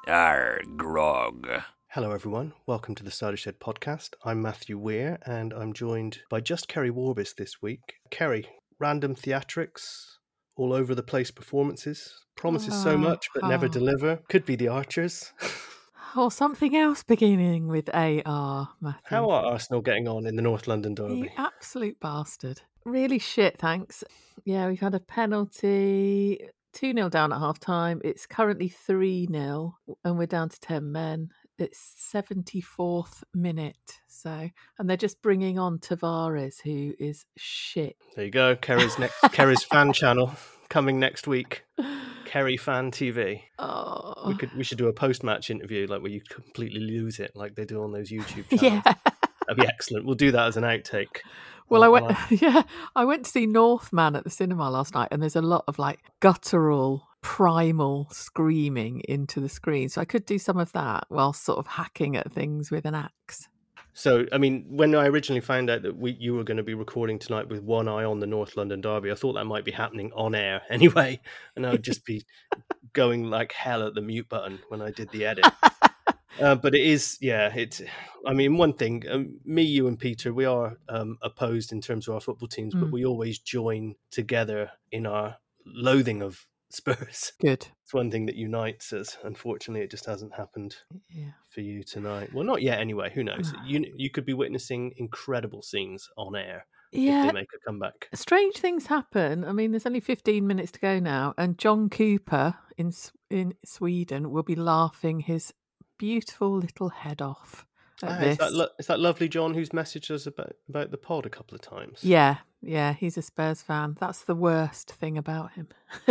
Arr, grog. Hello everyone, welcome to the Cider Shed podcast. I'm Matthew Weir and I'm joined by just Kerry Warbis this week. Kerry, random theatrics, all over the place performances, promises so much but never deliver. Could be the Archers. Or something else beginning with AR, Matthew. How are Arsenal getting on in the North London derby? You absolute bastard. Really shit, thanks. Yeah, we've had a penalty, 2-0 down at half-time. It's currently 3-0 and we're down to 10 men. It's 74th minute, and they're just bringing on Tavares, who is shit. There you go, Kerry's fan channel coming next week. Kerry Fan TV. Oh. We should do a post-match interview, like where you completely lose it, like they do on those YouTube channels. Yeah, that'd be excellent. We'll do that as an outtake. Well, I went to see Northman at the cinema last night, and there's a lot of like guttural, primal screaming into the screen. So I could do some of that while sort of hacking at things with an axe. So, I mean, when I originally found out that you were going to be recording tonight with one eye on the North London derby, I thought that might be happening on air anyway, and I would just be going like hell at the mute button when I did the edit. But it is, I mean, one thing, me, you and Peter, we are opposed in terms of our football teams, but we always join together in our loathing of Spurs. Good. It's one thing that unites us. Unfortunately, it just hasn't happened for you tonight. Well, not yet anyway. Who knows? You could be witnessing incredible scenes on air if they make a comeback. Strange things happen. I mean, there's only 15 minutes to go now, and John Cooper in Sweden will be laughing his beautiful little head off at this. Is that lovely John who's messaged us about the pod a couple of times? Yeah, he's a Spurs fan. That's the worst thing about him.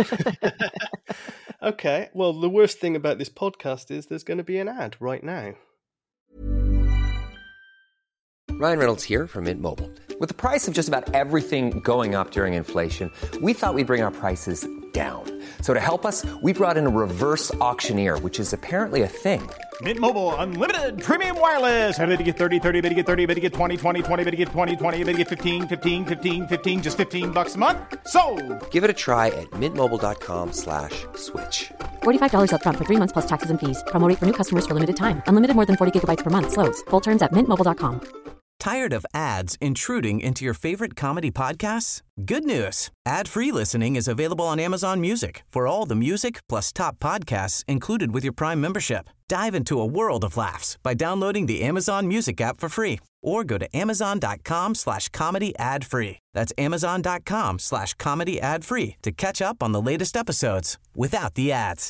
Okay, well, the worst thing about this podcast is there's going to be an ad right now. Ryan Reynolds here from Mint Mobile. With the price of just about everything going up during inflation, we thought we'd bring our prices down. So to help us, we brought in a reverse auctioneer, which is apparently a thing. Mint Mobile Unlimited Premium Wireless. How to get 30, 30, bit to get 30, bit to get 20, 20, 20, bit to get 20, 20, bit to get 15, 15, 15, 15, just $15 a month? Sold! Give it a try at mintmobile.com/switch. $45 up front for 3 months plus taxes and fees. Promo rate for new customers for limited time. Unlimited more than 40 gigabytes per month. Slows full terms at mintmobile.com. Tired of ads intruding into your favorite comedy podcasts? Good news. Ad-free listening is available on Amazon Music for all the music plus top podcasts included with your Prime membership. Dive into a world of laughs by downloading the Amazon Music app for free or go to amazon.com/comedy ad-free. That's amazon.com/comedy ad-free to catch up on the latest episodes without the ads.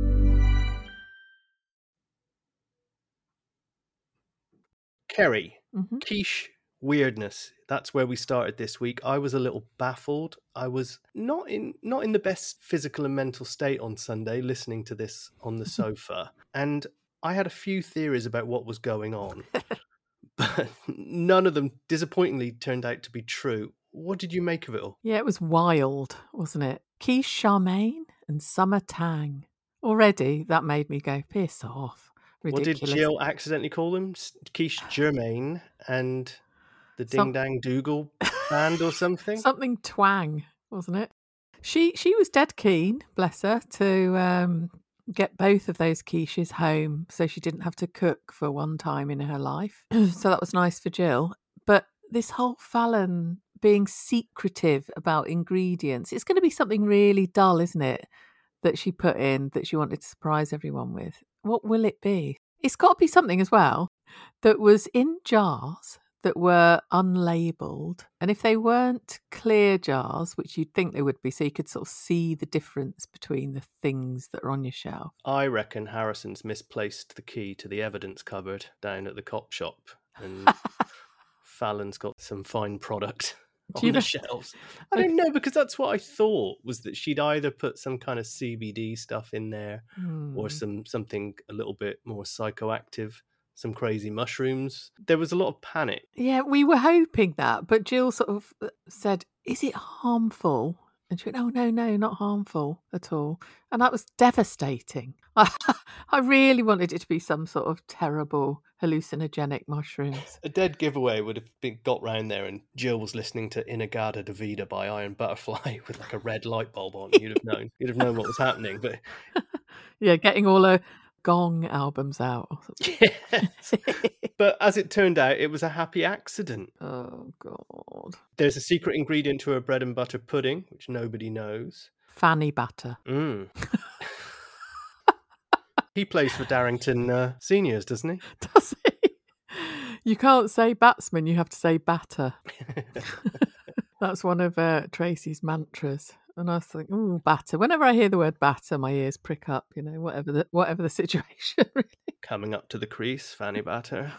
Kerry, quiche weirdness. That's where we started this week. I was a little baffled. I was not in the best physical and mental state on Sunday listening to this on the sofa. And I had a few theories about what was going on. But none of them, disappointingly, turned out to be true. What did you make of it all? Yeah, it was wild, wasn't it? Quiche Charmaine and Summer Tang. Already, that made me go, piss off. Ridiculous. What did Jill accidentally call them? Quiche Germain and the Ding Dang Dougal band or something? Something twang, wasn't it? She was dead keen, bless her, to get both of those quiches home so she didn't have to cook for one time in her life. So that was nice for Jill. But this whole Fallon being secretive about ingredients, it's going to be something really dull, isn't it? That she put in that she wanted to surprise everyone with. What will it be? It's got to be something as well that was in jars that were unlabelled. And if they weren't clear jars, which you'd think they would be, so you could sort of see the difference between the things that are on your shelf. I reckon Harrison's misplaced the key to the evidence cupboard down at the cop shop. And Fallon's got some fine product on the shelves. I don't know, because that's what I thought, was that she'd either put some kind of CBD stuff in there or something a little bit more psychoactive, some crazy mushrooms. There was a lot of panic. Yeah, we were hoping that, but Jill sort of said, is it harmful? And she went, oh, no, not harmful at all. And that was devastating. I really wanted it to be some sort of terrible hallucinogenic mushrooms. A dead giveaway would have been got round there and Jill was listening to Inagada Davida by Iron Butterfly with like a red light bulb on. You'd have known what was happening. But yeah, getting all her Gong albums out or something. Yes. But as it turned out, it was a happy accident. Oh, God. There's a secret ingredient to her bread and butter pudding, which nobody knows. Fanny batter. Mm. He plays for Darrington Seniors, doesn't he? Does he? You can't say batsman, you have to say batter. That's one of Tracy's mantras. And I was thinking, ooh, batter. Whenever I hear the word batter, my ears prick up, you know, whatever the situation, really. Coming up to the crease, Fanny Batter.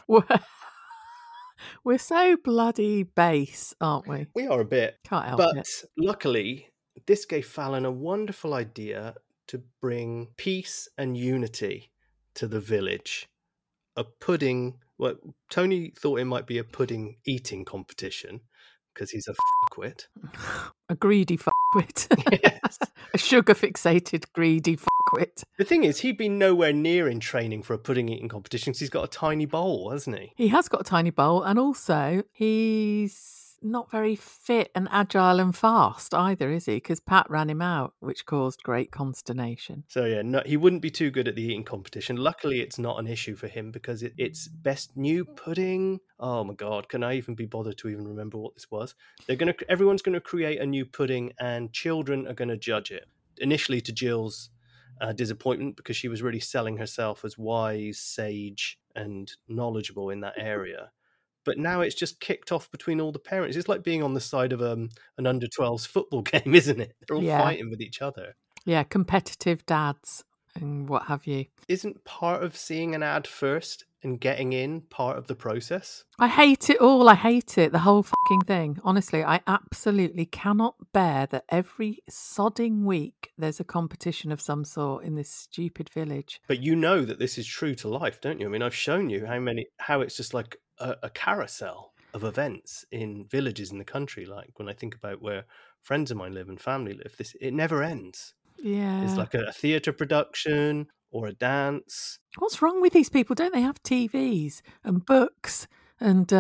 We're so bloody base, aren't we? We are a bit. Can't help but it. Luckily, this gave Fallon a wonderful idea to bring peace and unity to the village. A pudding. Well, Tony thought it might be a pudding eating competition because he's a fuckwit. A greedy fuckwit. Yes. A sugar-fixated, greedy fuckwit. The thing is, he'd been nowhere near in training for a pudding eating competition because he's got a tiny bowl, hasn't he? He has got a tiny bowl, and also he's not very fit and agile and fast either, is he? Because Pat ran him out, which caused great consternation. So yeah, no, he wouldn't be too good at the eating competition. Luckily, it's not an issue for him because it's best new pudding. Oh my God, can I even be bothered to even remember what this was? Everyone's gonna create a new pudding, and children are gonna judge it. Initially, to Jill's disappointment, because she was really selling herself as wise, sage, and knowledgeable in that area. But now it's just kicked off between all the parents. It's like being on the side of an under-12s football game, isn't it? They're all fighting with each other. Yeah, competitive dads and what have you. Isn't part of seeing an ad first and getting in part of the process? I hate it all. I hate it. The whole fucking thing. Honestly, I absolutely cannot bear that every sodding week there's a competition of some sort in this stupid village. But you know that this is true to life, don't you? I mean, I've shown you how it's just like a carousel of events in villages in the country. Like when I think about where friends of mine live and family live, it never ends. Yeah. It's like a theatre production or a dance. What's wrong with these people? Don't they have TVs and books and,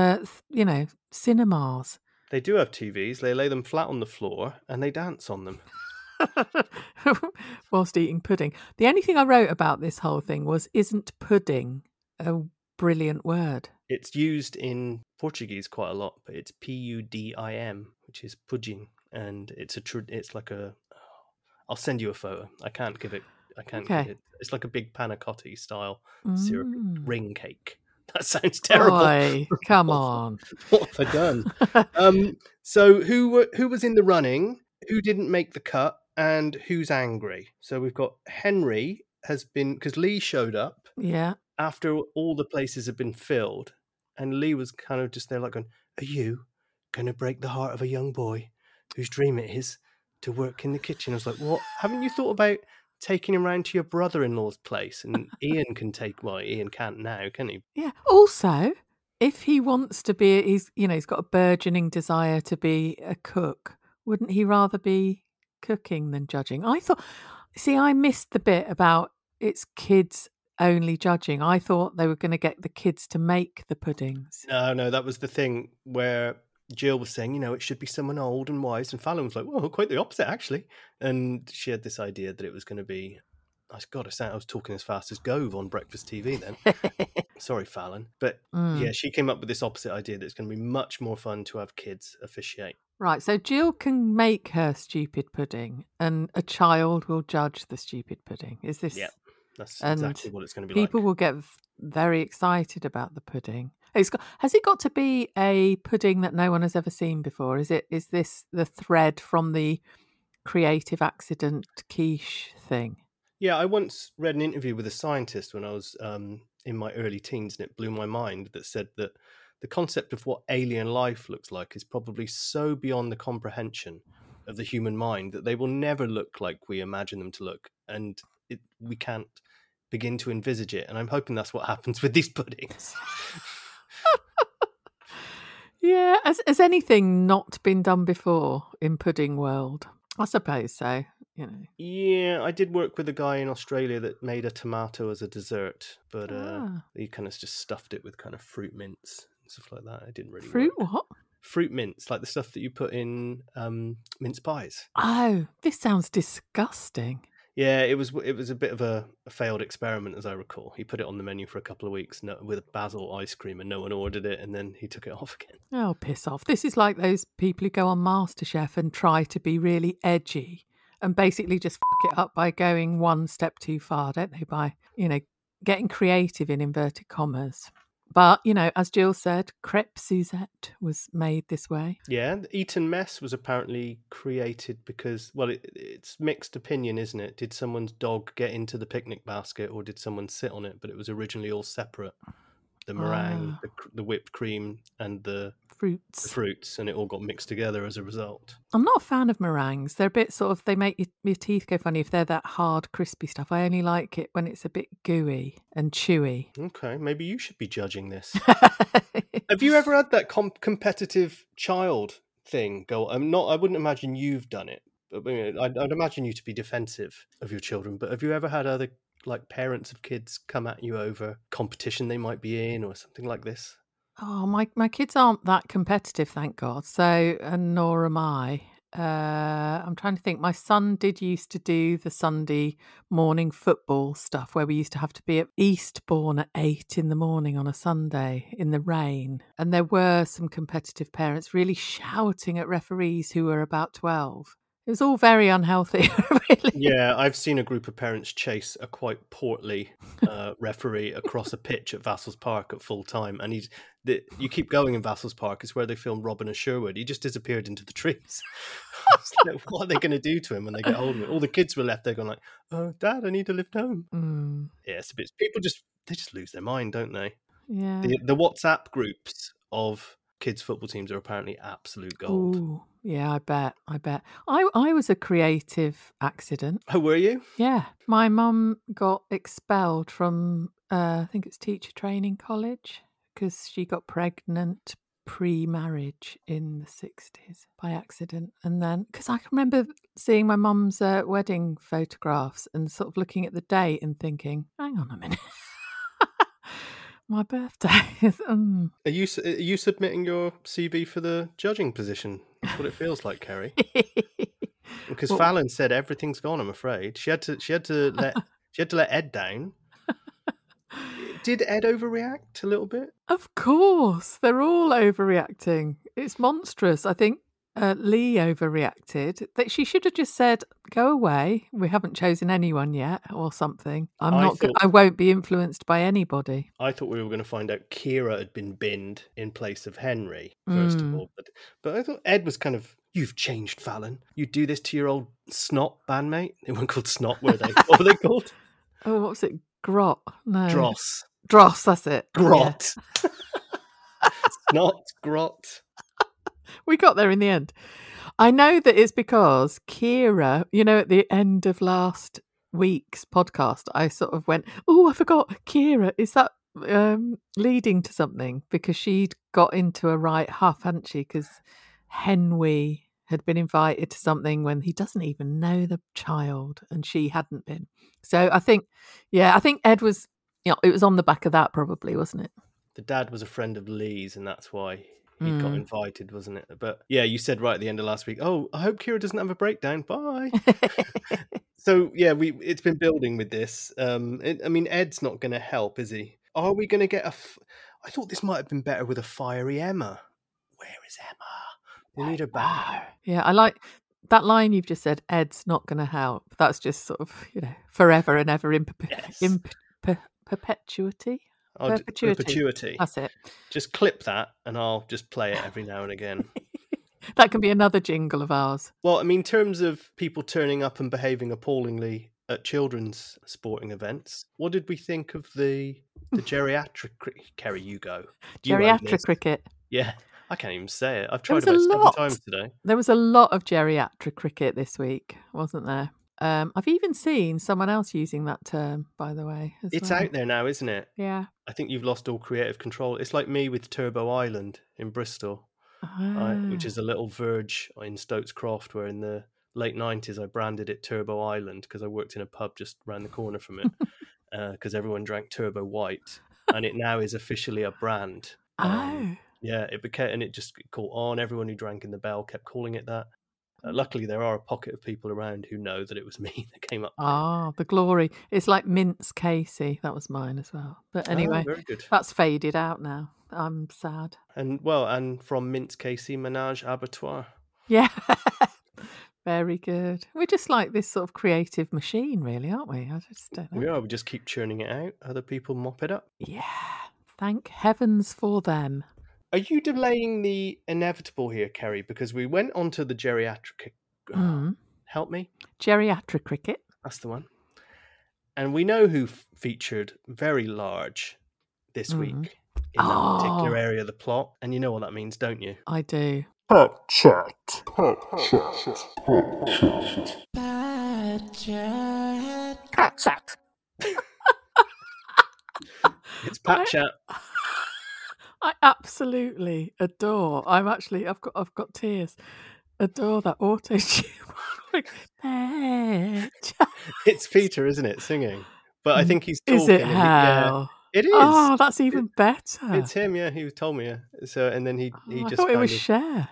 cinemas? They do have TVs. They lay them flat on the floor and they dance on them. Whilst eating pudding. The only thing I wrote about this whole thing was, isn't pudding a brilliant word? It's used in Portuguese quite a lot, but it's Pudim, which is pudding. And it's like I'll send you a photo. I can't give it. It's like a big panna cotta style syrup ring cake. That sounds terrible. Boy, come on. What have I done? So who was in the running? Who didn't make the cut? And who's angry? So we've got Henry has been, because Lee showed up. Yeah. After all the places had been filled, and Lee was kind of just there like going, are you going to break the heart of a young boy whose dream it is to work in the kitchen? I was like, what? Haven't you thought about taking him round to your brother-in-law's place? And Ian can't now, can he? Yeah. Also, if he wants to be, he's got a burgeoning desire to be a cook, wouldn't he rather be cooking than judging? I missed the bit about it's kids only judging. I thought they were going to get the kids to make the puddings. No, that was the thing where Jill was saying, it should be someone old and wise, and Fallon was like, well, quite the opposite, actually. And she had this idea that it was going to be, I was talking as fast as Gove on Breakfast TV then. Sorry, Fallon. But yeah, she came up with this opposite idea that it's going to be much more fun to have kids officiate. Right, so Jill can make her stupid pudding and a child will judge the stupid pudding. Is this... Yeah, that's exactly what it's going to be people will get very excited about the pudding. Has it got to be a pudding that no one has ever seen before? Is this the thread from the creative accident quiche thing? Yeah, I once read an interview with a scientist when I was in my early teens, and it blew my mind, that said that the concept of what alien life looks like is probably so beyond the comprehension of the human mind that they will never look like we imagine them to look, and we can't begin to envisage it. And I'm hoping that's what happens with these puddings. Yeah, has anything not been done before in pudding world? I suppose so, Yeah, I did work with a guy in Australia that made a tomato as a dessert, but he kind of just stuffed it with kind of fruit mince and stuff like that. It didn't really Fruit work. what? Fruit mince, like the stuff that you put in mince pies. Oh, this sounds disgusting. Yeah, it was a bit of a failed experiment, as I recall. He put it on the menu for a couple of weeks with basil ice cream, and no one ordered it, and then he took it off again. Oh, piss off. This is like those people who go on MasterChef and try to be really edgy and basically just fuck it up by going one step too far, don't they? By, getting creative in inverted commas. But, as Jill said, Crêpe Suzette was made this way. Yeah, the Eton mess was apparently created because, well, it's mixed opinion, isn't it? Did someone's dog get into the picnic basket or did someone sit on it? But it was originally all separate. The meringue, the whipped cream and the fruits, and it all got mixed together as a result. I'm not a fan of meringues. They're a bit they make your teeth go funny if they're that hard, crispy stuff. I only like it when it's a bit gooey and chewy. Okay, maybe you should be judging this. Have you ever had that competitive child thing go? I wouldn't imagine you've done it. But I'd imagine you to be defensive of your children. But have you ever had other parents of kids come at you over competition they might be in or something like this? Oh, my kids aren't that competitive, thank God. So, and nor am I. I'm trying to think. My son did used to do the Sunday morning football stuff where we used to have to be at Eastbourne at 8 in the morning on a Sunday in the rain. And there were some competitive parents really shouting at referees who were about 12. It was all very unhealthy, really. Yeah, I've seen a group of parents chase a quite portly referee across a pitch at Vassals Park at full time. And you keep going in Vassals Park. It's where they filmed Robin of Sherwood. He just disappeared into the trees. What are they going to do to him when they get hold of him? All the kids were left there going like, "Oh, Dad, I need to lift home." Yeah, it's a bit. People just lose their mind, don't they? Yeah. The WhatsApp groups of kids' football teams are apparently absolute gold. Ooh, yeah, I bet. I was a creative accident. Oh, were you? Yeah. My mum got expelled from, I think it's teacher training college, because she got pregnant pre-marriage in the 60s by accident. And then, because I can remember seeing my mum's wedding photographs and sort of looking at the date and thinking, hang on a minute. My birthday is... Are you submitting your CV for the judging position? That's what it feels like, Kerry. Because Fallon said everything's gone. I'm afraid she had to let Ed down. Did Ed overreact a little bit? Of course, they're all overreacting. It's monstrous. I think Lee overreacted. That she should have just said, "Go away. We haven't chosen anyone yet," or something. I won't be influenced by anybody. I thought we were going to find out Kira had been binned in place of Henry first of all, but I thought Ed was kind of, "You've changed, Fallon. You do this to your old snot bandmate." They weren't called snot, were they? What were they called? Oh, what was it? Grot? No, Dross. Dross. That's it. Grot. Yeah. Snot. Grot. We got there in the end. I know that it's because Kira, at the end of last week's podcast, I sort of went, "Oh, I forgot Kira. Is that leading to something?" Because she'd got into a right huff, hadn't she? Because Henry had been invited to something when he doesn't even know the child and she hadn't been. So I think Ed was, it was on the back of that probably, wasn't it? The dad was a friend of Lee's and that's why he got invited, wasn't it? But yeah, you said right at the end of last week, "Oh, I hope Kira doesn't have a breakdown. Bye." So yeah, it's been building with this. Ed's not going to help, is he? Are we going to get I thought this might have been better with a fiery Emma. Where is Emma? We need her back. Yeah, I like that line you've just said. Ed's not going to help. That's just sort of forever and ever in perpetuity. Perpetuity. That's it. Just clip that and I'll just play it every now and again. That can be another jingle of ours. Well, in terms of people turning up and behaving appallingly at children's sporting events, what did we think of the geriatric cricket? Kerry, you go. Geriatric cricket. Yeah, I can't even say it. I've tried about 7 times today. There was a lot of geriatric cricket this week, wasn't there? I've even seen someone else using that term, by the way. It's out there now, isn't it? Yeah. I think you've lost all creative control. It's like me with Turbo Island in Bristol, which is a little verge in Stoats Croft, where in the late 90s I branded it Turbo Island because I worked in a pub just round the corner from it because everyone drank Turbo White, and it now is officially a brand. Yeah, it became, and it just caught on. Everyone who drank in the Bell kept calling it that. Luckily, there are a pocket of people around who know that it was me that came up. Ah, the glory. It's like Mince Casey. That was mine as well. But anyway, very good. that's faded out now. I'm sad. And from Mince Casey, Menage Abattoir. Yeah. Very good. We're just like this sort of creative machine, really, aren't we? I just don't know. We are. We just keep churning it out. Other people mop it up. Yeah. Thank heavens for them. Are you delaying the inevitable here, Kerry? Because we went on to the geriatric... Help me? Geriatric cricket. That's the one. And we know who featured very large this week in that particular area of the plot. And you know what that means, don't you? I do. Pat chat. It's Pat Chat. I absolutely adore. I've got tears. Adore that auto tune. It's Peter, isn't it, singing? But I think he's talking. Is it and how? it is. Oh, that's even better. It's him. Yeah, he told me. Yeah. So and then he I just. thought it was Cher.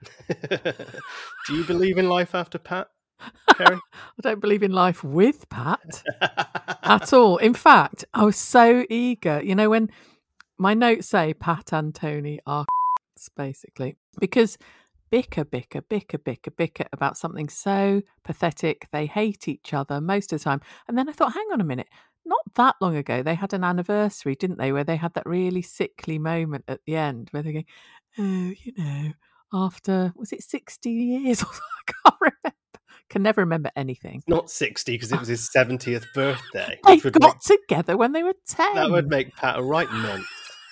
Do you believe in life after Pat, Kerry? I don't believe in life with Pat at all. In fact, I was so eager. You know, when my notes say Pat and Tony are basically, because bicker about something so pathetic. They hate each other most of the time. And then I thought, hang on a minute. Not that long ago, they had an anniversary, didn't they, where they had that really sickly moment at the end where they go, oh, you know, after, was it 60 years? I can't remember. Can never remember anything. Not 60 because it was his 70th birthday. They got together when they were 10. That would make Pat a right nonce.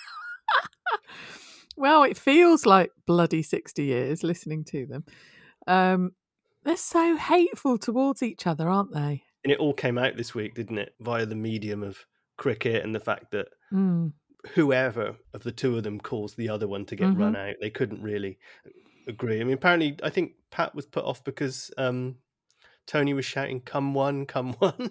Well, it feels like bloody 60 years listening to them. They're so hateful towards each other, aren't they? And it all came out this week, didn't it? Via the medium of cricket and the fact that whoever of the two of them caused the other one to get run out, they couldn't really agree. I mean, apparently, I think Pat was put off because Tony was shouting, come one, come one.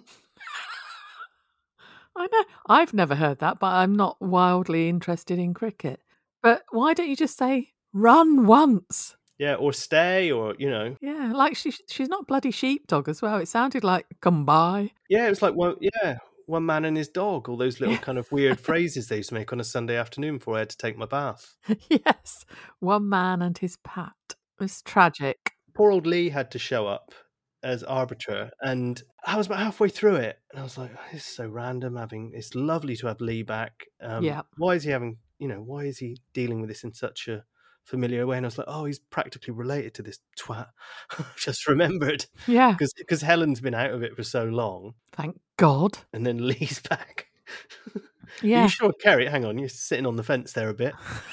I know. I've never heard that, but I'm not wildly interested in cricket. But why don't you just say, run once? Yeah, or stay, or, you know. Yeah, like she's not bloody sheepdog as well. It sounded like, come by. Yeah, it was like, one man and his dog, all those little kind of weird phrases they used to make on a Sunday afternoon before I had to take my bath. Yes, one man and his Pat. It was tragic. Poor old Lee had to show up as arbiter, and I was about halfway through it, and I was like, this is so random. It's lovely to have Lee back. Why is he dealing with this in such a familiar way? And I was like, oh, he's practically related to this twat. Just remembered. Yeah. Because Helen's been out of it for so long. Thank God. And then Lee's back. Yeah. Are you sure, Kerry? Hang on, you're sitting on the fence there a bit.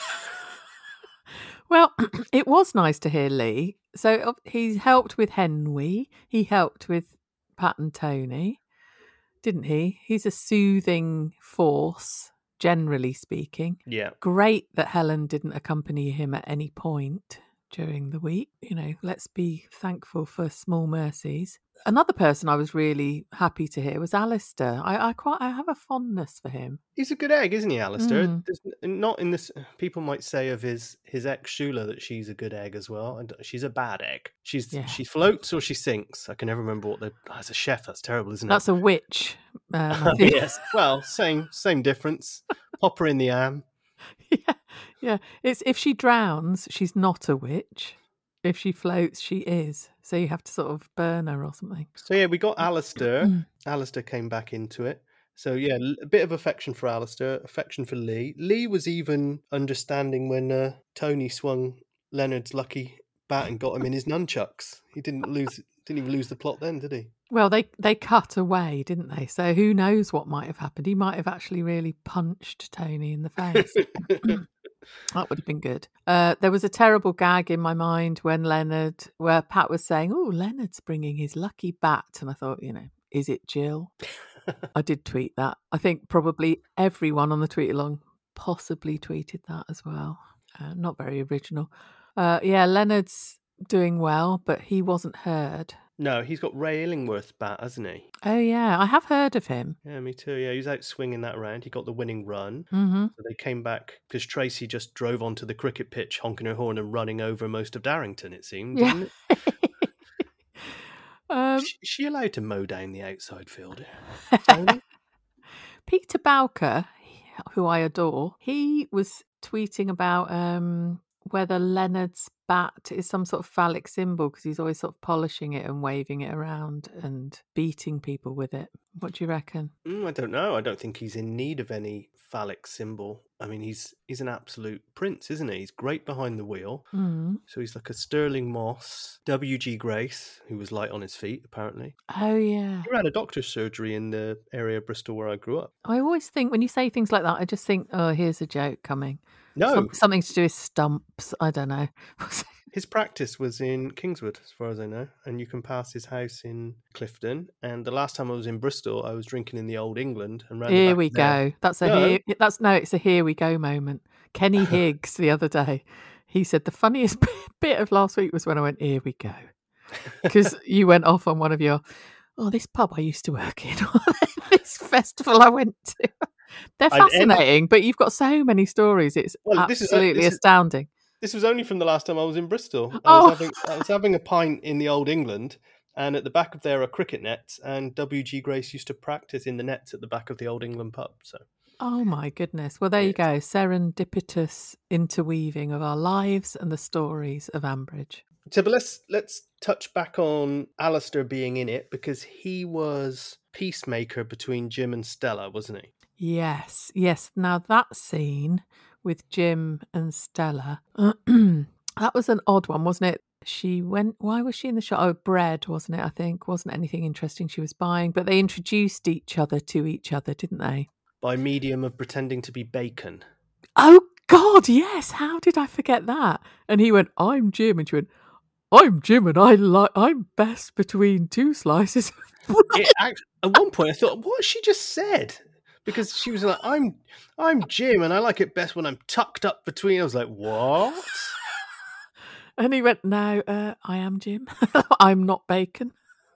Well, it was nice to hear Lee. So he helped with Henry. He helped with Pat and Tony, didn't he? He's a soothing force, generally speaking. Yeah. Great that Helen didn't accompany him at any point during the week. You know, let's be thankful for small mercies. Another person I was really happy to hear was Alistair. I have a fondness for him. He's a good egg, isn't he, Alistair? There's not in this. People might say of his ex Shula that she's a good egg as well, and she's a bad egg. She floats or she sinks. I can never remember what as a chef, that's terrible, isn't it? That's a witch. Yes. Well, same difference. Pop her in the am. Yeah. It's if she drowns, she's not a witch. If she floats, she is. So you have to sort of burn her or something. So yeah, we got Alistair. Alistair came back into it. So yeah, a bit of affection for Alistair, affection for Lee. Lee was even understanding when Tony swung Leonard's lucky bat and got him in his nunchucks. He didn't even lose the plot then, did he? Well, they cut away, didn't they? So who knows what might have happened? He might have actually really punched Tony in the face. That would have been good. There was a terrible gag in my mind where Pat was saying, oh, Leonard's bringing his lucky bat. And I thought, is it Jill? I did tweet that. I think probably everyone on the tweet along possibly tweeted that as well. Not very original. Leonard's doing well, but he wasn't heard. No, he's got Ray Illingworth's bat, hasn't he? Oh, yeah. I have heard of him. Yeah, me too. Yeah, he was out swinging that round. He got the winning run. Mm-hmm. So they came back because Tracy just drove onto the cricket pitch, honking her horn and running over most of Darrington, it seemed. Yeah. Didn't it? Is she allowed to mow down the outside field? Tony? Peter Bowker, who I adore, he was tweeting about whether Leonard's bat is some sort of phallic symbol because he's always sort of polishing it and waving it around and beating people with it. What do you reckon? I don't know. I don't think he's in need of any phallic symbol. I mean, he's an absolute prince, isn't he? He's great behind the wheel. So he's like a Sterling Moss, W.G. Grace, who was light on his feet, apparently. Oh, yeah. He ran a doctor's surgery in the area of Bristol where I grew up. I always think when you say things like that, I just think, oh, here's a joke coming. No. Something to do with stumps. I don't know. His practice was in Kingswood, as far as I know, and you can pass his house in Clifton. And the last time I was in Bristol, I was drinking in the Old England. And Here we go. It's a here we go moment. Kenny Higgs the other day, he said the funniest bit of last week was when I went, here we go. Because you went off on one of your, this pub I used to work in, this festival I went to. They're fascinating, but you've got so many stories. It's absolutely astounding. This was only from the last time I was in Bristol. I was having a pint in the Old England, and at the back of there are cricket nets, and W.G. Grace used to practice in the nets at the back of the Old England pub. So, oh my goodness. Well, there you go. Serendipitous interweaving of our lives and the stories of Ambridge. So, but let's touch back on Alistair being in it, because he was peacemaker between Jim and Stella, wasn't he? Yes. Now that scene with Jim and Stella, that was an odd one, wasn't it? Why was she in the shop? Oh, bread, wasn't it? I think. Wasn't anything interesting she was buying, but they introduced each other to each other, didn't they? By medium of pretending to be bacon. Oh, God, yes. How did I forget that? And he went, I'm Jim. And she went, I'm Jim and I'm best between two slices of bread. At one point I thought, what has she just said? Because she was like, I'm Jim and I like it best when I'm tucked up between. I was like, what? And he went, no, I am Jim. I'm not bacon.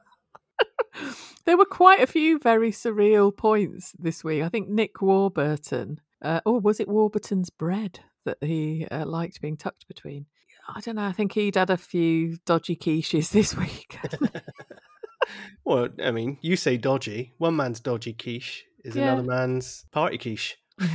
There were quite a few very surreal points this week. I think Nick Warburton, was it Warburton's bread that he liked being tucked between? I don't know. I think he'd had a few dodgy quiches this week. Well, I mean, you say dodgy. One man's dodgy quiche is another man's party quiche.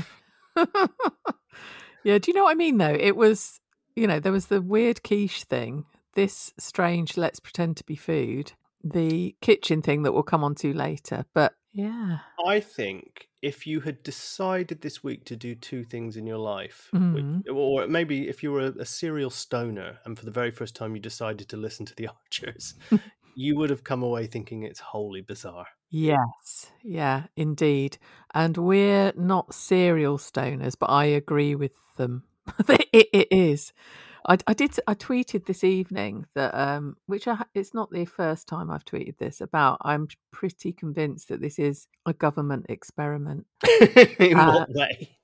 Yeah, do you know what I mean, though? It was, there was the weird quiche thing, this strange let's pretend to be food, the kitchen thing that we'll come on to later. But, yeah. I think if you had decided this week to do two things in your life, or maybe if you were a serial stoner and for the very first time you decided to listen to The Archers, you would have come away thinking it's wholly bizarre. Yes, yeah, indeed. And we're not serial stoners, but I agree with them. It is. I tweeted this evening that, it's not the first time I've tweeted this about, I'm pretty convinced that this is a government experiment. In what way?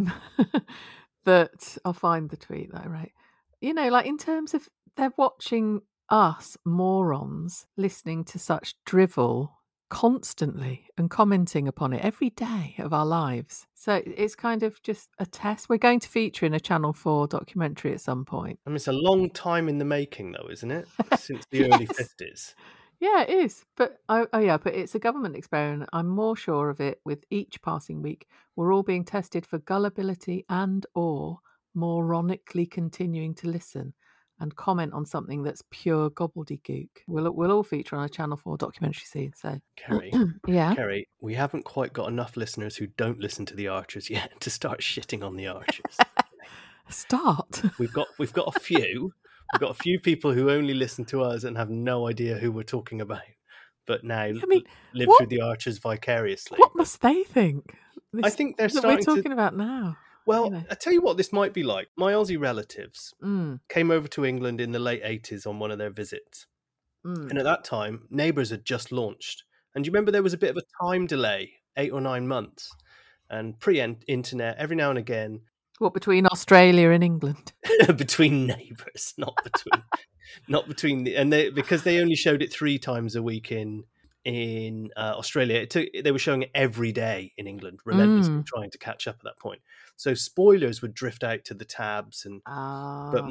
That I'll find the tweet that I wrote. Like in terms of they're watching us morons listening to such drivel constantly and commenting upon it every day of our lives. So it's kind of just a test. We're going to feature in a Channel 4 documentary at some point. I mean, it's a long time in the making, though, isn't it? Since the early 50s. Yeah, it is. But but it's a government experiment. I'm more sure of it with each passing week. We're all being tested for gullibility and or moronically continuing to listen and comment on something that's pure gobbledygook. We'll all feature on a Channel 4 documentary scene. So, Kerry, yeah, Kerry, we haven't quite got enough listeners who don't listen to The Archers yet to start shitting on The Archers. Start. We've got a few. We've got a few people who only listen to us and have no idea who we're talking about, but now live through The Archers vicariously. What must they think? I think they're that starting we're talking about now. Well, I tell you what this might be like. My Aussie relatives came over to England in the late 80s on one of their visits. And at that time, Neighbours had just launched. And do you remember there was a bit of a time delay, 8 or 9 months? And pre-internet, every now and again... What, between Australia and England? Between Neighbours, not between... because they only showed it 3 times a week in in Australia, they were showing it every day in England, relentlessly trying to catch up at that point. So spoilers would drift out to the tabs, but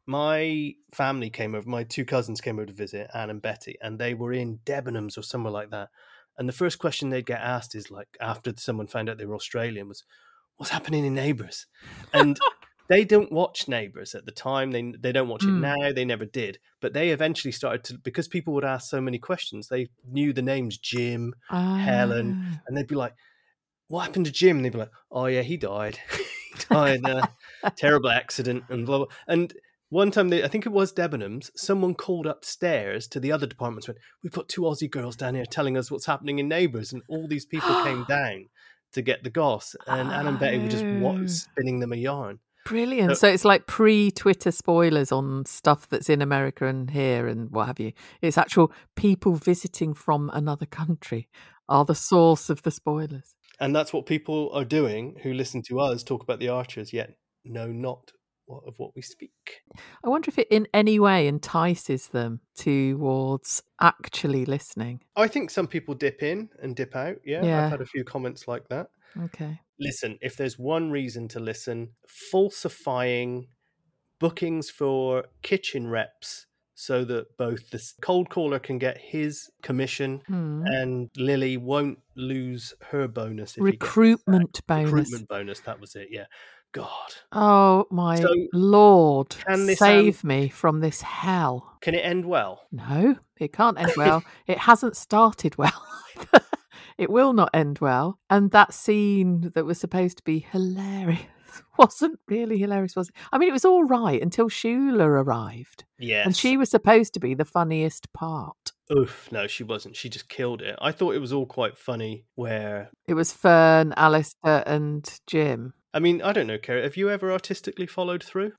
my family came over. My two cousins came over to visit, Anne and Betty, and they were in Debenhams or somewhere like that. And the first question they'd get asked is like, after someone found out they were Australian, was, "What's happening in Neighbours?" And they don't watch Neighbours at the time. They don't watch it now. They never did. But they eventually started to, because people would ask so many questions, they knew the names Jim, Helen, and they'd be like, "What happened to Jim?" And they'd be like, "Oh yeah, he died. He died in a terrible accident," and blah, blah. And one time, I think it was Debenhams, someone called upstairs to the other departments, went, "We've got two Aussie girls down here telling us what's happening in Neighbours," and all these people came down to get the goss, and Anne and Betty were just spinning them a yarn. Brilliant. So it's like pre-Twitter spoilers on stuff that's in America and here and what have you. It's actual people visiting from another country are the source of the spoilers. And that's what people are doing who listen to us talk about the Archers, yet know not of what we speak. I wonder if it in any way entices them towards actually listening. I think some people dip in and dip out. Yeah. I've had a few comments like that. Okay. Listen, if there's one reason to listen, falsifying bookings for kitchen reps so that both the cold caller can get his commission and Lily won't lose her bonus. Recruitment bonus. Recruitment bonus, that was it, yeah. God. Oh, my Lord. Save me from this hell. Can it end well? No, it can't end well. It hasn't started well either. It will not end well. And that scene that was supposed to be hilarious wasn't really hilarious, was it? I mean, it was all right until Shula arrived. Yes. And she was supposed to be the funniest part. Oof, no, she wasn't. She just killed it. I thought it was all quite funny where... It was Fern, Alistair and Jim. I mean, I don't know, Kerry. Have you ever artistically followed through?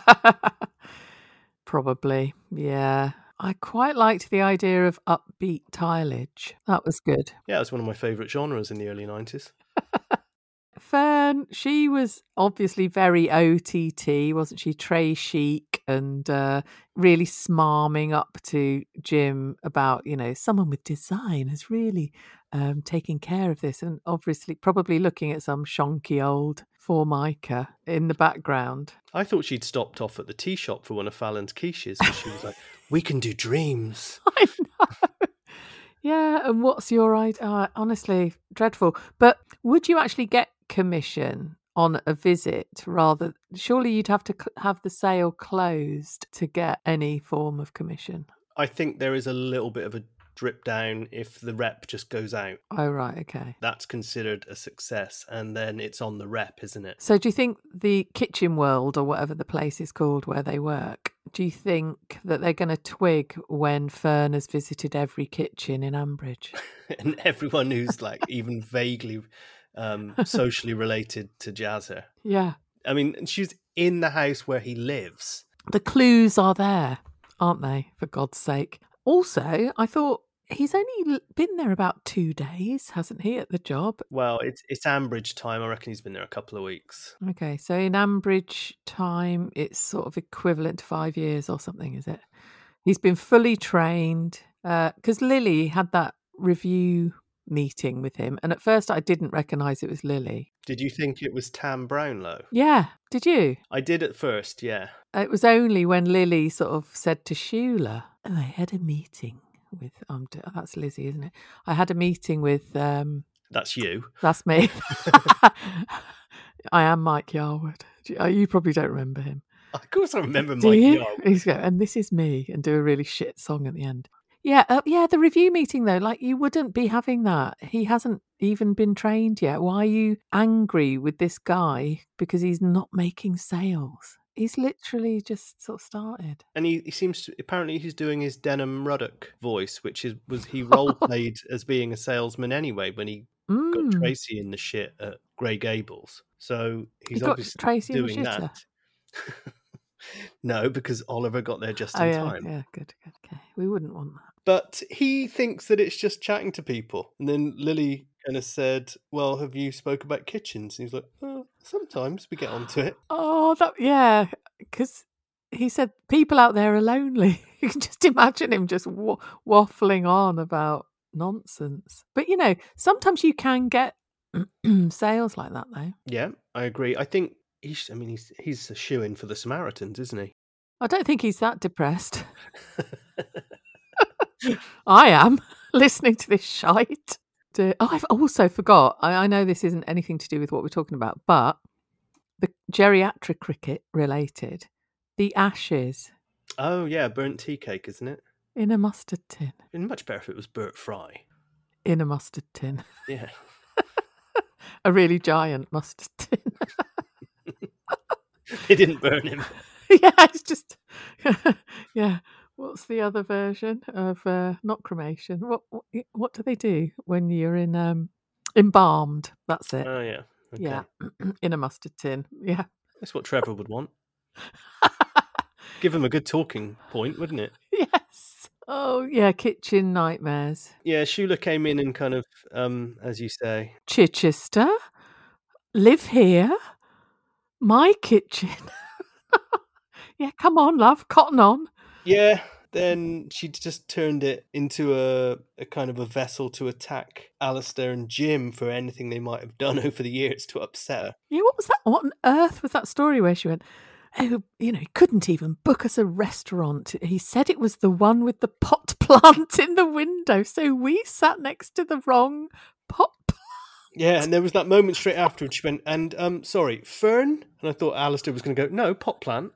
Probably, yeah. I quite liked the idea of upbeat tilage. That was good. Yeah, it was one of my favourite genres in the early 90s. Fern, she was obviously very OTT, wasn't she? Très chic and really smarming up to Jim about, someone with design has really taken care of this. And obviously probably looking at some shonky old Formica in the background. I thought she'd stopped off at the tea shop for one of Fallon's quiches because she was like, "We can do dreams." I know. Yeah, and what's your idea? Honestly, dreadful. But would you actually get commission on a visit rather? Surely you'd have to have the sale closed to get any form of commission. I think there is a little bit of a drip down if the rep just goes out. Oh, right, okay. That's considered a success, and then it's on the rep, isn't it? So do you think the Kitchen World, or whatever the place is called where they work, do you think that they're going to twig when Fern has visited every kitchen in Ambridge? And everyone who's like even vaguely socially related to Jazzer. Yeah. I mean, she's in the house where he lives. The clues are there, aren't they? For God's sake. Also, I thought he's only been there about 2 days, hasn't he, at the job? Well, it's Ambridge time. I reckon he's been there a couple of weeks. Okay, so in Ambridge time, it's sort of equivalent to 5 years or something, is it? He's been fully trained because Lily had that review meeting with him, and at first I didn't recognise it was Lily. Did you think it was Tam Brownlow? Yeah, did you? I did at first, yeah. It was only when Lily sort of said to Shula, "Oh, I had a meeting with..." that's Lizzie, isn't it? I had a meeting with... That's you. That's me. I am Mike Yarwood. You probably don't remember him. Of course I remember Mike Yarwood. He's go, "And this is me," and do a really shit song at the end. Yeah, the review meeting, though, like, you wouldn't be having that. He hasn't even been trained yet. Why are you angry with this guy because he's not making sales? He's literally just sort of started. And he seems to, apparently he's doing his Denham Ruddock voice, which was he role-played as being a salesman anyway when he got Tracy in the shit at Grey Gables. So he's obviously Tracy doing that. No, because Oliver got there just in time. Yeah, good. Okay, we wouldn't want that. But he thinks that it's just chatting to people. And then Lily kind of said, "Well, have you spoke about kitchens?" And he's like, "Oh, sometimes we get onto it." Oh, yeah, because he said people out there are lonely. You can just imagine him just waffling on about nonsense. But, sometimes you can get sales like that, though. Yeah, I agree. I think he's a shoo-in for the Samaritans, isn't he? I don't think he's that depressed. I am, listening to this shite. I've also forgot, I know this isn't anything to do with what we're talking about, but the geriatric cricket related, the Ashes. Oh, yeah, burnt tea cake, isn't it? In a mustard tin. It'd be much better if it was Bert Fry. In a mustard tin. Yeah. A really giant mustard tin. They didn't burn him. Yeah, it's just... yeah. What's the other version of not cremation? What do they do when you're in embalmed? That's it. Oh, yeah. Okay. Yeah, in a mustard tin. Yeah, That's what Trevor would want. Give him a good talking point, wouldn't it? yes. Oh yeah, kitchen nightmares. Yeah, Shula came in and kind of, as you say, Chichester, live here. My kitchen. Yeah, come on, love, cotton on. yeah. Then she just turned it into a kind of a vessel to attack Alistair and Jim for anything they might have done over the years to upset her. Yeah, what was that? What on earth was that story where she went, oh, he couldn't even book us a restaurant. He said it was the one with the pot plant in the window, so we sat next to the wrong pot plant. Yeah, and there was that moment straight afterwards. She went, and sorry, fern? And I thought Alistair was going to go, no, pot plant.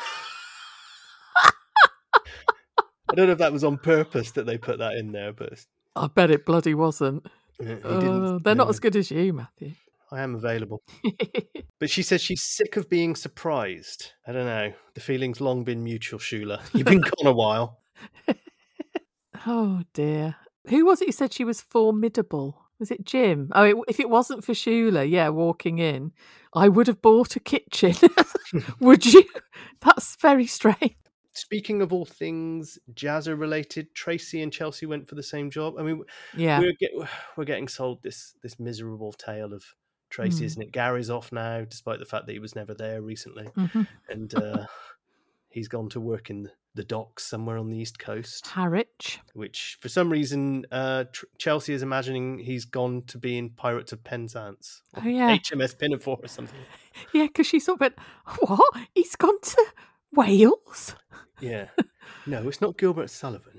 I don't know if that was on purpose that they put that in there, but I bet it bloody wasn't. he didn't. They're not as good as you, Matthew. I am available. But she says she's sick of being surprised. I don't know. The feeling's long been mutual, Shula. You've been gone a while. Oh, dear. Who was it who said she was formidable? Was it Jim? Oh, if it wasn't for Shula, walking in, I would have bought a kitchen. Would you? That's very strange. Speaking of all things Jazza related, Tracy and Chelsea went for the same job. I mean, Yeah. we're getting sold this miserable tale of Tracy, isn't it? Gary's off now, despite the fact that he was never there recently, and he's gone to work in the docks somewhere on the East Coast. Harwich. Which, for some reason, Chelsea is imagining he's gone to be in Pirates of Penzance. Oh, yeah. HMS Pinafore or something. Yeah, because she sort of went, what? He's gone to Wales? Yeah. No, it's not Gilbert Sullivan.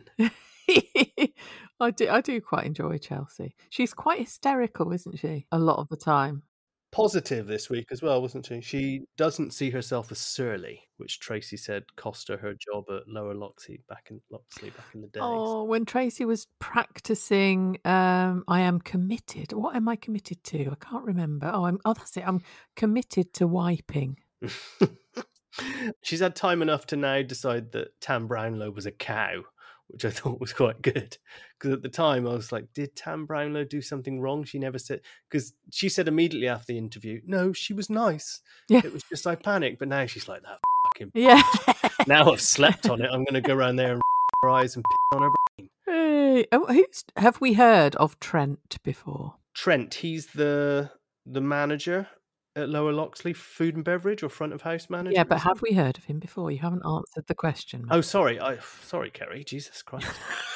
I do quite enjoy Chelsea. She's quite hysterical, isn't she? A lot of the time. Positive this week as well, wasn't she? She doesn't see herself as surly, which Tracy said cost her job at Lower Loxley back in the days. Oh, when Tracy was practicing, I am committed. What am I committed to? I can't remember. Oh, that's it. I'm committed to wiping. She's had time enough to now decide that Tam Brownlow was a cow, which I thought was quite good. Because at the time I was like, did Tam Brownlow do something wrong? She never said, because she said immediately after the interview, no, she was nice. Yeah. It was just I panicked. But now she's like, that fucking Yeah. now I've slept on it. I'm going to go around there and her eyes and on her brain. Hey. Oh, have we heard of Trent before? Trent, he's the manager at Lower Loxley, food and beverage or front of house manager. Yeah, but have we heard of him before? You haven't answered the question. Oh, sorry. Sorry, Kerry. Jesus Christ.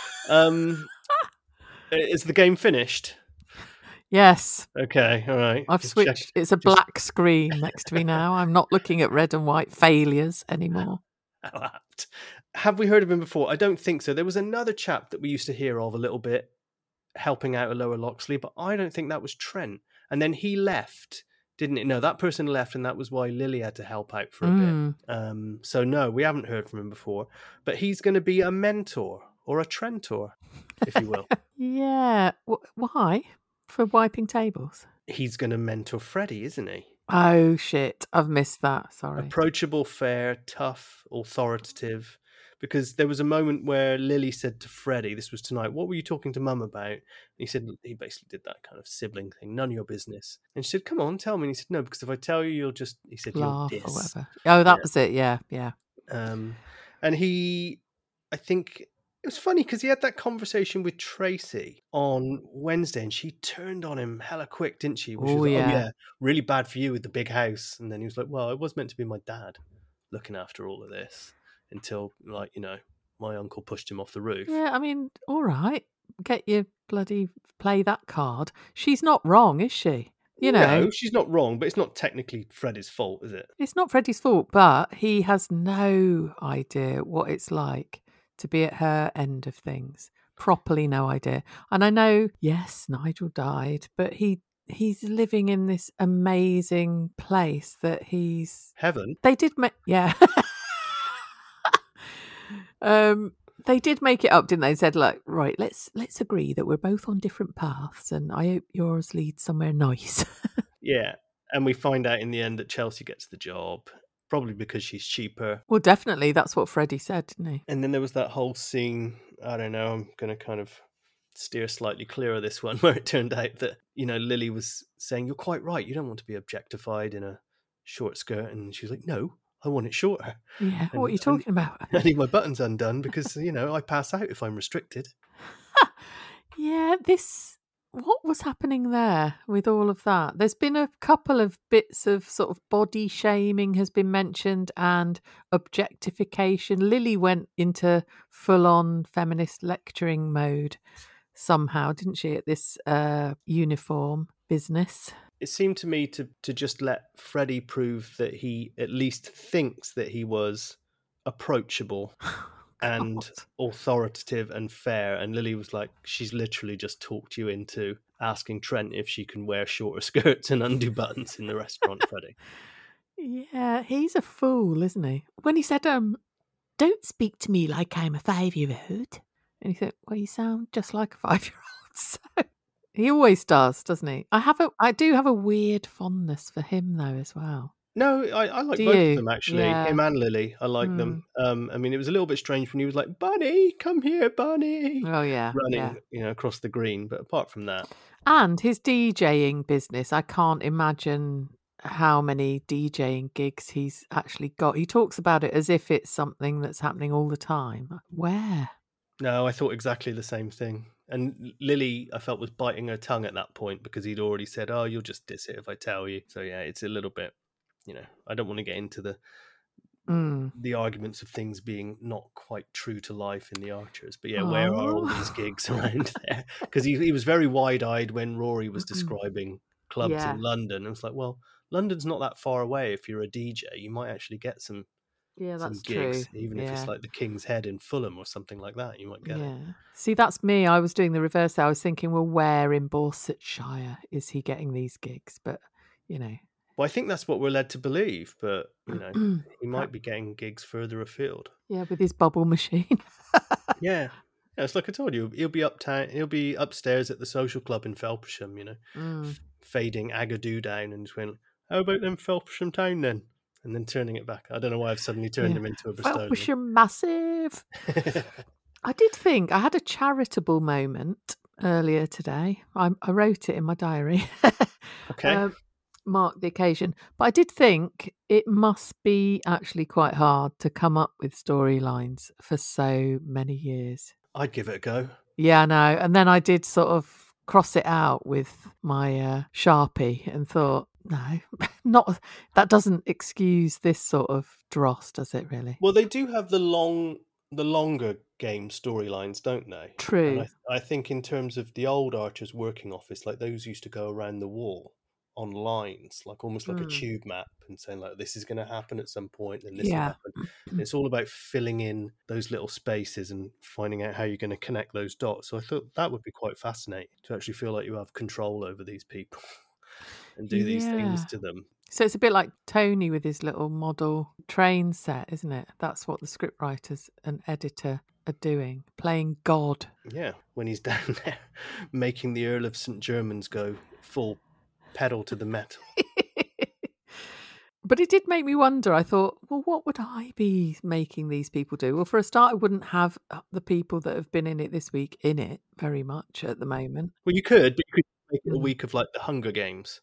Is the game finished? Yes. Okay, all right. I've Just switched. check- It's a black screen next to me now. I'm not looking at red and white failures anymore. How apt. Have we heard of him before? I don't think so. There was another chap that we used to hear of a little bit helping out at Lower Loxley, but I don't think that was Trent. And then he left, didn't it? No, that person left, and that was why Lily had to help out for a bit. So no, we haven't heard from him before. But he's going to be a mentor or a Trentor, if you will. Yeah. Why? For wiping tables? He's going to mentor Freddie, isn't he? Oh, shit. I've missed that. Sorry. Approachable, fair, tough, authoritative. Because there was a moment where Lily said to Freddie, this was tonight, what were you talking to Mum about? And he said, he basically did that kind of sibling thing, none of your business. And she said, come on, tell me. And he said, no, because if I tell you, you'll just, he said, Laugh you'll or diss. whatever. Oh, that was it. Yeah, yeah. And I think it was funny because he had that conversation with Tracy on Wednesday and she turned on him hella quick, didn't she? Which was like, yeah. oh yeah, really bad for you with the big house. And then he was like, well, it was meant to be my dad looking after all of this until, like, you know, my uncle pushed him off the roof. Yeah, I mean, all right. get your bloody play that card. She's not wrong, is she? You know, No, she's not wrong, but it's not technically Freddie's fault, is it? it's not Freddie's fault, but he has no idea what it's like to be at her end of things. Properly no idea. And I know, yes, Nigel died, but he's living in this amazing place that he's... Heaven. They did make... Yeah. They did make it up, didn't they? Said, like, right, let's agree that we're both on different paths and I hope yours leads somewhere nice. Yeah. And we find out in the end that Chelsea gets the job, probably because she's cheaper. Well, definitely. That's what Freddie said, didn't he? And then there was that whole scene, I don't know, I'm going to kind of steer slightly clear of this one, where it turned out that, you know, Lily was saying, you're quite right, you don't want to be objectified in a short skirt. And she was like, no, I want it shorter. Yeah, what are you talking about? I need my buttons undone because, you know, I pass out if I'm restricted. Yeah, what was happening there with all of that? There's been a couple of bits of sort of body shaming has been mentioned and objectification. Lily went into full-on feminist lecturing mode somehow, didn't she, at this uniform business? It seemed to me to just let Freddie prove that he at least thinks that he was approachable and authoritative and fair. And Lily was like, she's literally just talked you into asking Trent if she can wear shorter skirts and undo buttons in the restaurant, Freddie. Yeah, he's a fool, isn't he? When he said, don't speak to me like I'm a 5-year-old. And he said, well, you sound just like a 5-year-old. So he always does, doesn't he? I do have a weird fondness for him, though, as well. No, I like Do both you? of them, actually. Yeah. Him and Lily, I like them. I mean, it was a little bit strange when he was like, Bunny, come here, Bunny. Oh, yeah. Running, yeah. you know, across the green. But apart from that, And his DJing business, I can't imagine how many DJing gigs he's actually got. He talks about it as if it's something that's happening all the time. Where? no, I thought exactly the same thing. And Lily, I felt, was biting her tongue at that point because he'd already said, oh, you'll just diss it if I tell you. So, yeah, it's a little bit, you know, I don't want to get into the arguments of things being not quite true to life in the Archers. But, yeah, where are all these gigs around there? Because he was very wide-eyed when Rory was describing clubs Yeah. in London. It was like, well, London's not that far away. If you're a DJ, you might actually get some Yeah, some that's gigs, true. even if it's like the King's Head in Fulham or something like that. You might get it. See, that's me. I was doing the reverse. I was thinking, well, where in Borsetshire is he getting these gigs? But, you know. Well, I think that's what we're led to believe, but, you know, he might be getting gigs further afield. Yeah, with his bubble machine. Yeah. It's like I told you, he'll be uptown, he'll be upstairs at the social club in Felpersham, you know, fading Agadoo down and just went, how about them Felpersham Town then? And then turning it back. I don't know why I've suddenly turned him into a Bristolian. Felpersham massive. I did think I had a charitable moment earlier today. I wrote it in my diary. Okay. Mark the occasion. But I did think it must be actually quite hard to come up with storylines for so many years. I'd give it a go. Yeah, I know. And then I did sort of cross it out with my Sharpie and thought, no, that doesn't excuse this sort of dross, does it really? Well, they do have the longer game storylines, don't they? True. And I think in terms of the old Archers working office, like those used to go around the wall on lines, like almost like a tube map, and saying like this is going to happen at some point, and this will happen. And it's all about filling in those little spaces and finding out how you're going to connect those dots. So I thought that would be quite fascinating to actually feel like you have control over these people and do these things to them. So it's a bit like Tony with his little model train set, isn't it? That's what the scriptwriters and editor are doing, playing God. Yeah, when he's down there making the Earl of St. Germans go full pedal to the metal. But it did make me wonder. I thought, well, what would I be making these people do? Well, for a start, I wouldn't have the people that have been in it this week in it very much at the moment. Well, you could, but you could make it a week of like the Hunger Games.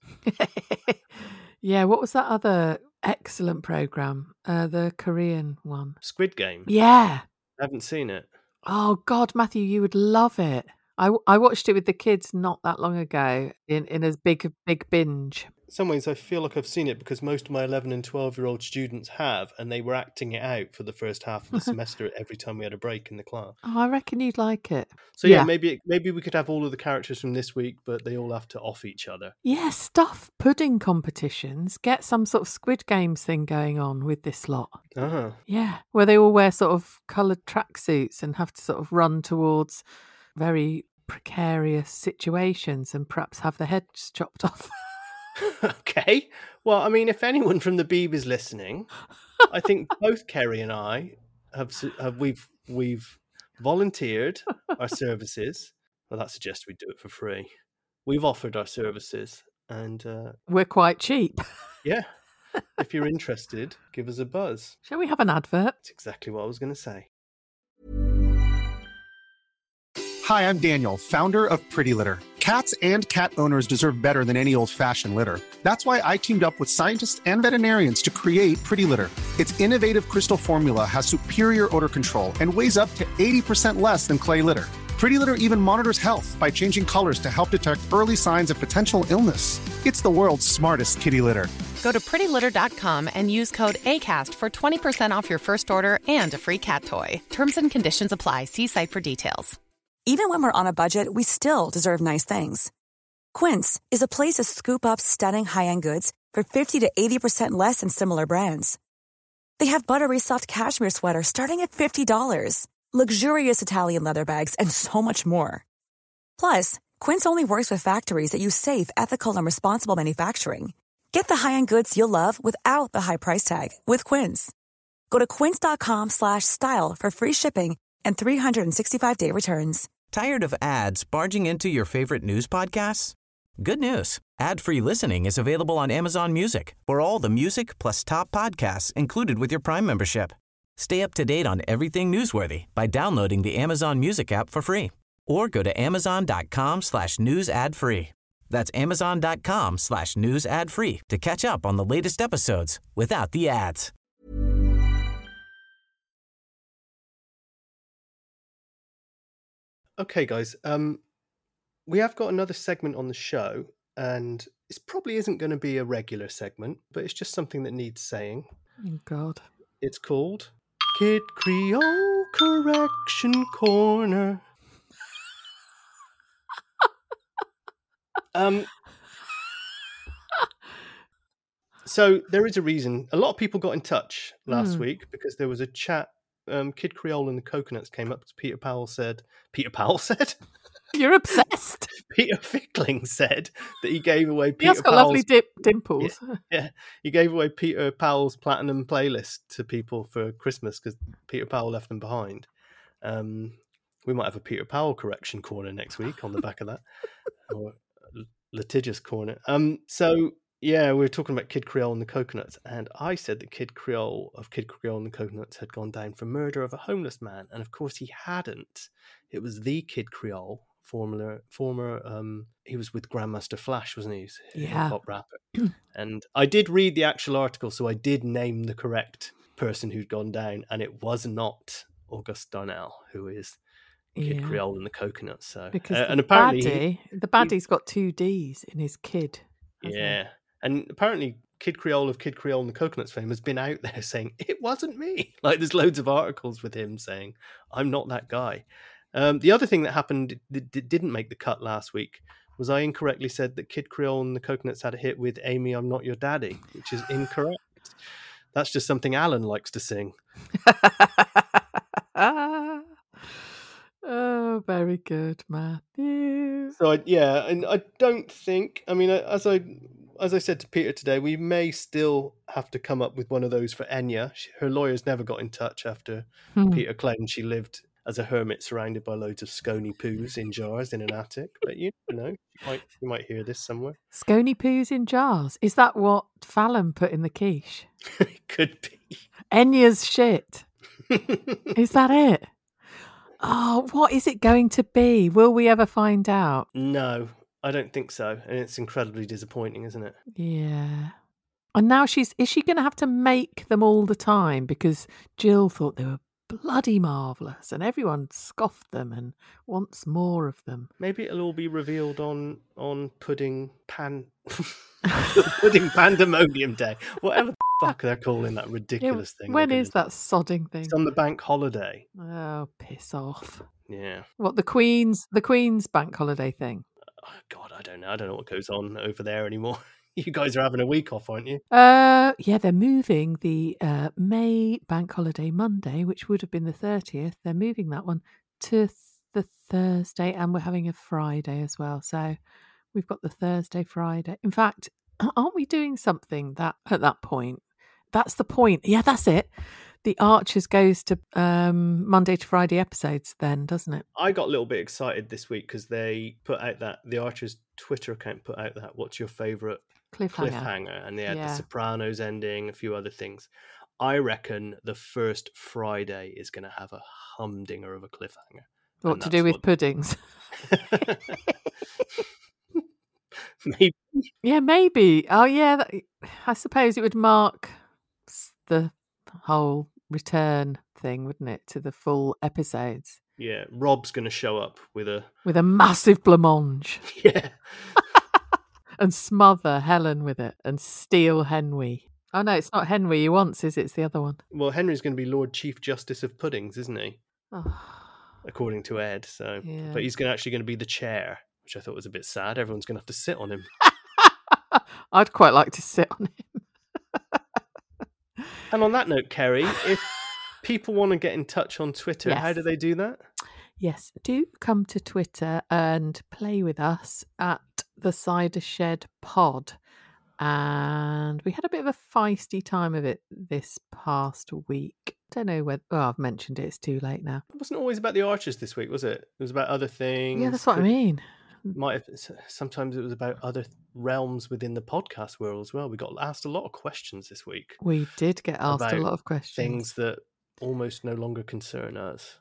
Yeah, what was that other excellent program? The Korean one. Squid Game. Yeah. I haven't seen it. Oh, God, Matthew, you would love it. I watched it with the kids not that long ago in a big binge. In some ways, I feel like I've seen it because most of my 11 and 12-year-old students have, and they were acting it out for the first half of the semester every time we had a break in the class. Oh, I reckon you'd like it. So yeah, maybe we could have all of the characters from this week, but they all have to off each other. Yeah, stuff pudding competitions. Get some sort of Squid Games thing going on with this lot. Uh-huh. Yeah, where they all wear sort of coloured tracksuits and have to sort of run towards very precarious situations and perhaps have their heads chopped off. Okay. Well, I mean, if anyone from the Beeb is listening, I think both Kerry and I we've volunteered our services. Well, that suggests we do it for free. We've offered our services, and we're quite cheap. Yeah. If you're interested, give us a buzz. Shall we have an advert? That's exactly what I was going to say. Hi, I'm Daniel, founder of Pretty Litter. Cats and cat owners deserve better than any old-fashioned litter. That's why I teamed up with scientists and veterinarians to create Pretty Litter. Its innovative crystal formula has superior odor control and weighs up to 80% less than clay litter. Pretty Litter even monitors health by changing colors to help detect early signs of potential illness. It's the world's smartest kitty litter. Go to prettylitter.com and use code ACAST for 20% off your first order and a free cat toy. Terms and conditions apply. See site for details. Even when we're on a budget, we still deserve nice things. Quince is a place to scoop up stunning high-end goods for 50 to 80% less than similar brands. They have buttery soft cashmere sweaters starting at $50, luxurious Italian leather bags, and so much more. Plus, Quince only works with factories that use safe, ethical, and responsible manufacturing. Get the high-end goods you'll love without the high price tag with Quince. Go to quince.com/style for free shipping and 365-day returns. Tired of ads barging into your favorite news podcasts? Good news. Ad-free listening is available on Amazon Music for all the music plus top podcasts included with your Prime membership. Stay up to date on everything newsworthy by downloading the Amazon Music app for free or go to amazon.com/news ad free. That's amazon.com/news ad free to catch up on the latest episodes without the ads. Okay, guys. We have got another segment on the show, and it probably isn't going to be a regular segment, but it's just something that needs saying. Oh, God. It's called Kid Creole Correction Corner. So there is a reason. A lot of people got in touch last week because there was a chat. Kid Creole and the Coconuts came up to Peter Powell said... You're obsessed. Peter Fickling said that he gave away Peter He's got Powell's... lovely dimples. Yeah, he gave away Peter Powell's Platinum playlist to people for Christmas because Peter Powell left them behind. We might have a Peter Powell correction corner next week on the back of that. Or litigious corner. So... yeah, we were talking about Kid Creole and the Coconuts, and I said that Kid Creole and the Coconuts had gone down for murder of a homeless man, and of course he hadn't. It was the Kid Creole, former he was with Grandmaster Flash, wasn't he? He's a hip-hop rapper. And I did read the actual article, so I did name the correct person who'd gone down, and it was not August Darnell, who is Kid Creole and the Coconuts. So because and apparently the baddie's got 2 D's in his kid. Yeah. And apparently Kid Creole and the Coconuts fame has been out there saying, it wasn't me. Like, there's loads of articles with him saying, I'm not that guy. The other thing that happened that didn't make the cut last week was I incorrectly said that Kid Creole and the Coconuts had a hit with Amy, I'm Not Your Daddy, which is incorrect. That's just something Alan likes to sing. Oh, very good, Matthew. So, and I don't think, I mean, as I said to Peter today, we may still have to come up with one of those for Enya. Her lawyers never got in touch after Peter claimed she lived as a hermit surrounded by loads of scony poos in jars in an attic. But you know, you might hear this somewhere. Scony poos in jars. Is that what Fallon put in the quiche? It could be. Enya's shit. Is that it? Oh, what is it going to be? Will we ever find out? No, I don't think so. And it's incredibly disappointing, isn't it? Yeah. And now is she going to have to make them all the time? Because Jill thought they were bloody marvellous, and everyone scoffed them and wants more of them. Maybe it'll all be revealed on Pudding Pandemonium Day. Whatever the fuck they're calling that ridiculous thing. When is that sodding thing? It's on the bank holiday. Oh, piss off. Yeah. What, the Queen's bank holiday thing? Oh, God, I don't know. I don't know what goes on over there anymore. You guys are having a week off, aren't you? Yeah, they're moving the May bank holiday Monday, which would have been the 30th. They're moving that one to the Thursday, and we're having a Friday as well. So we've got the Thursday, Friday. In fact, aren't we doing something that at that point? That's the point. Yeah, that's it. The Archers goes to Monday to Friday episodes then, doesn't it? I got a little bit excited this week because they put out that the Archers Twitter account put out that what's your favourite cliffhanger, and they had the Sopranos ending, a few other things. I reckon the first Friday is going to have a humdinger of a cliffhanger. What to do with puddings? Maybe. Yeah, maybe. Oh, yeah. I suppose it would mark the whole return thing, wouldn't it, to the full episodes? Yeah, Rob's going to show up with a massive blancmange. Yeah. And smother Helen with it and steal Henry. Oh, no, it's not Henry he wants, is it? It's the other one. Well, Henry's going to be Lord Chief Justice of Puddings, isn't he? Oh. According to Ed. So, yeah. But he's actually going to be the chair, which I thought was a bit sad. Everyone's going to have to sit on him. I'd quite like to sit on him. And on that note, Kerry, if people want to get in touch on Twitter, yes. How do they do that? Yes, do come to Twitter and play with us at the Cider Shed Pod. And we had a bit of a feisty time of it this past week. Don't know whether... Oh, I've mentioned it. It's too late now. It wasn't always about the Archers this week, was it? It was about other things. Yeah, that's what I mean. Sometimes it was about other realms within the podcast world as well. We got asked a lot of questions this week. We did get asked a lot of questions. Things that almost no longer concern us.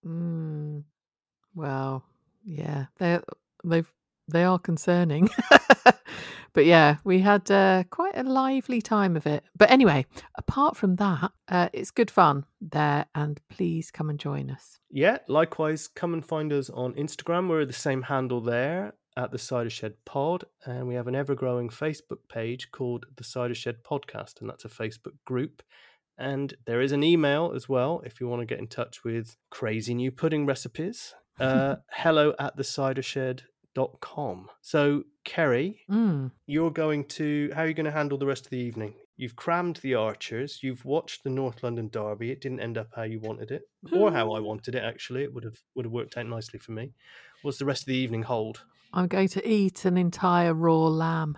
Well, yeah, they are concerning. But yeah, we had quite a lively time of it. But anyway, apart from that, it's good fun there, and please come and join us. Yeah, likewise, come and find us on Instagram. We're the same handle there, at the Cider Shed Pod, and we have an ever-growing Facebook page called the Cider Shed Podcast, and that's a Facebook group. And there is an email as well if you want to get in touch with crazy new pudding recipes. hello@thecidershed.com. So, Kerry, you're going to... How are you going to handle the rest of the evening? You've crammed the Archers. You've watched the North London Derby. It didn't end up how you wanted it, or how I wanted it, actually. It would have worked out nicely for me. What's the rest of the evening hold? I'm going to eat an entire raw lamb.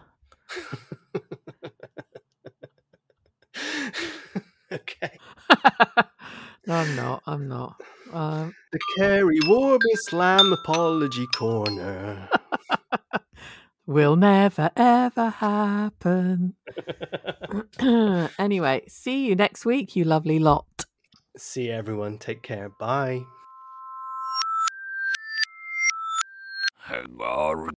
Okay. No, I'm not. The Kerry Warby Slam Apology Corner. Will never, ever happen. Anyway, see you next week, you lovely lot. See everyone. Take care. Bye. Hagar